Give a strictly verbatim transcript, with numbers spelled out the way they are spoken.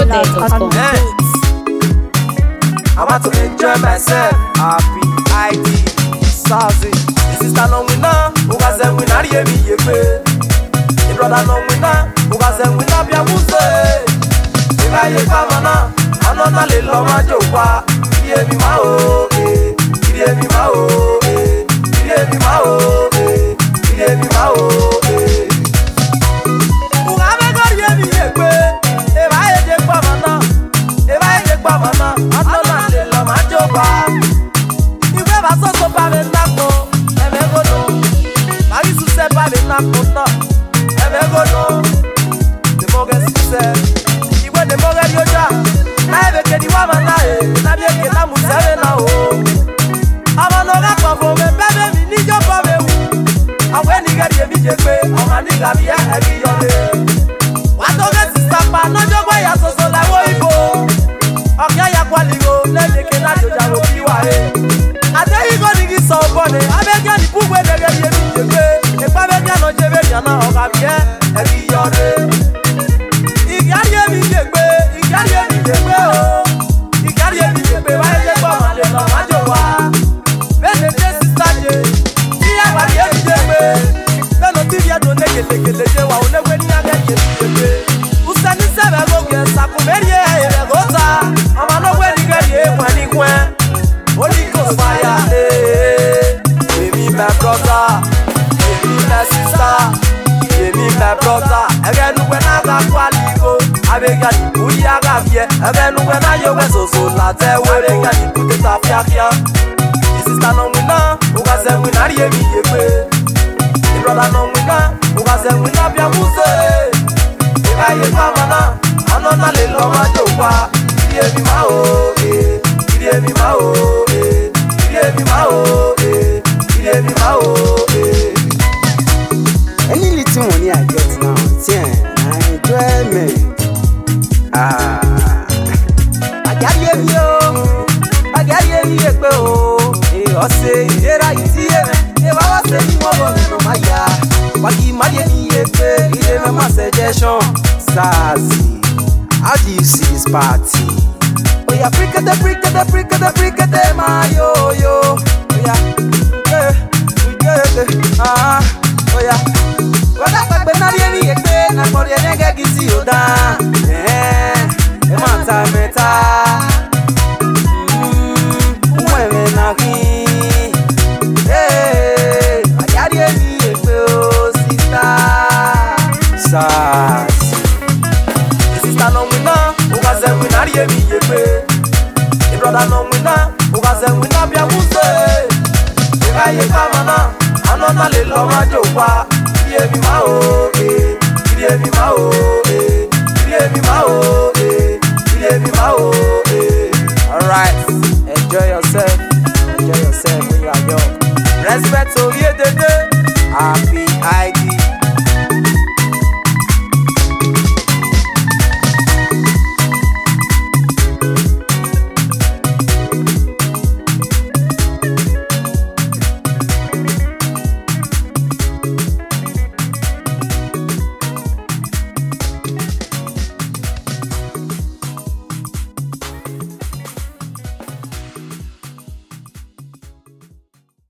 loaded dot com. I want to enjoy myself. Happy I D Sazi. This is the no winner. Who was a winner? Ye me ye pay. The brother no winner. Who was a winner? Be a muse. If I ye come on, I know na le lo ma jowa. Ye mi ma o, eh. Ye mi ma o, eh. Ye mi ma o, eh. Ye mi ma o, eh. Who have a got ye me ye pay. If I ye come on, if I ye come on, I know na le lo ma jowa. If I so so pa me na ko, e me go no. Mari su se pa me na ko no. E me go no. The moge su se. Iwe the moge yoja. Na ebe ke di wa ma na e. Na bi ke na mu se na o. Ama no ga pa fo me bebe mi ni jo pa me wu. Awe ni ga di mi je pe. Ama ni ga bi e e bi yo le. Wa to ge si sa pa no jo gwa ya so so la wo ibo. Okia ya kwa ligo. Le de ke na joja wo bi wa e. Ate yi go ni so bone. Abega ni pugwe de ge ye mi je pe. E pa be ga no je be ya na o ga bi e e bi yo le. Igari e mi je pe. Igari e mi je pe o. Igari e mi je pe. Wa e je pa ma le lo ma jo wa. Bene je sister je. Ti ya wa ye mi je pe. Beno ti ya do ne gele gele je wa o ne we ni age ye mi je pe. Usani se be go ge sa ku merie e be go ta. Ama no we ni ge ye kwa ni kwen. Holy Ghost fire, eh. Give me my brother, give me my sister, give me my brother. Again when I got qualico, I began to put ya gavie. Again when I yo so so la te we began to put it up ya. This is the no winner, who was a winner ye me ye pe. The brother no winner, who was a winner bia muse. If I ye mama, I know na le lo ma jowa. Ye mi ma o, eh. Ye mi ma o, eh. Ye mi ma o, eh. Ye mi ma o, eh. Any little money I get now, yeah, I enjoy me. Ah, I got you, yo. I got you, yo, oh. Hey, I say, here I see you. If I was saying, no, my ya. What you might be, you know, my suggestion. Sassy, how do you see this party? Oh yeah, freak the freak the freak the freak the my yo yo. Oh yeah, eh, eh, ah, oh yeah. Wala pa be na ye ye pe na mo ye nge gisi o da. Eh, e ma ta meta. Mm, we na hi. Eh, ayari ye ye pe o sister. Sa. Sister no winner, who was a winner ye me ye pe. The brother no winner, who was a winner bia muse. If I ye come na, I know na le lo ma jowa. Ye mi ma o, eh. Ye mi ma o, eh. Ye mi ma o, eh. Ye mi ma o, eh. Alright, enjoy yourself. Enjoy yourself when you are young. Respect to ye de de. Happy I D